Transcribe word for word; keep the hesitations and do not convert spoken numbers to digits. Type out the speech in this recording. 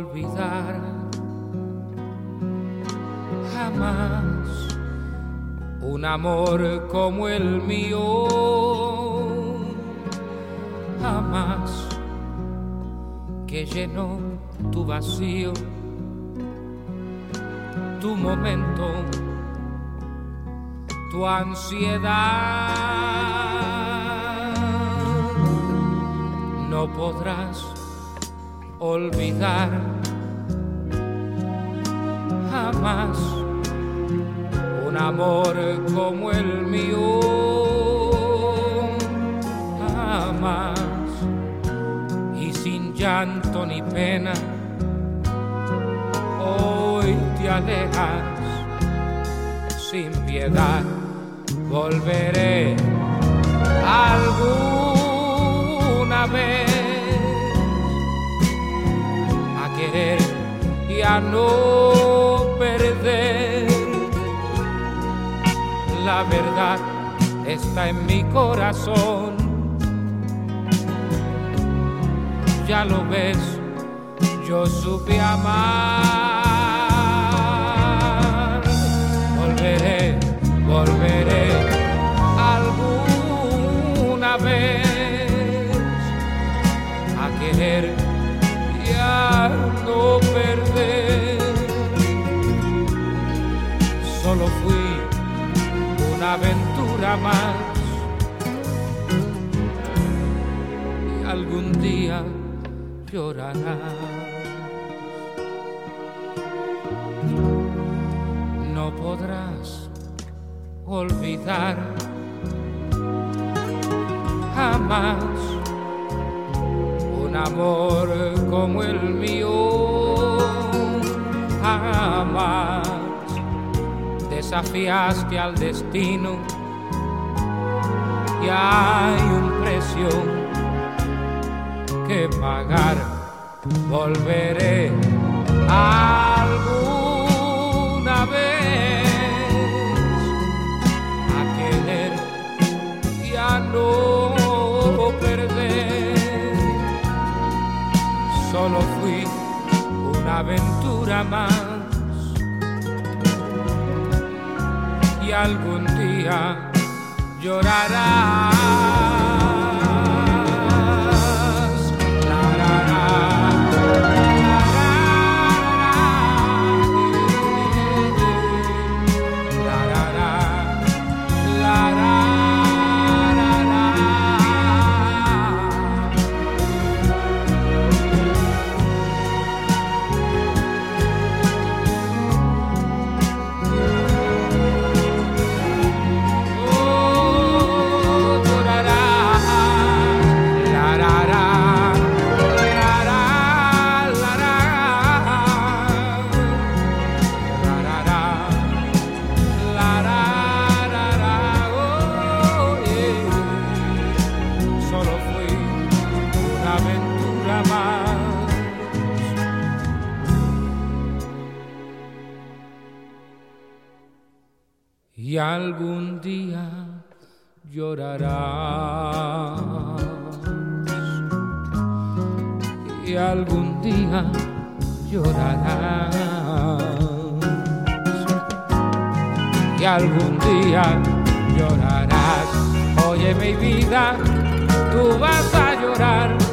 olvidar jamás un amor como el mío, jamás que llenó tu vacío, tu momento, tu ansiedad. No podrás olvidar jamás un amor como el mío, jamás. Y sin llanto ni pena hoy te alejas sin piedad. Volveré alguna vez a querer y a no perder. La verdad está en mi corazón. Ya lo ves, yo supe amar. Volveré, volveré alguna vez a querer y a no perder. Solo fui una aventura más y algún día llorarás. No podrás olvidar jamás un amor como el mío, jamás. Desafiaste al destino y hay un precio que pagar. Volveré alguna vez a querer y a no perder. Solo fui una aventura más y algún día llorarás. Y algún día llorarás, y algún día llorarás, y algún día llorarás. Oye mi vida, tú vas a llorar.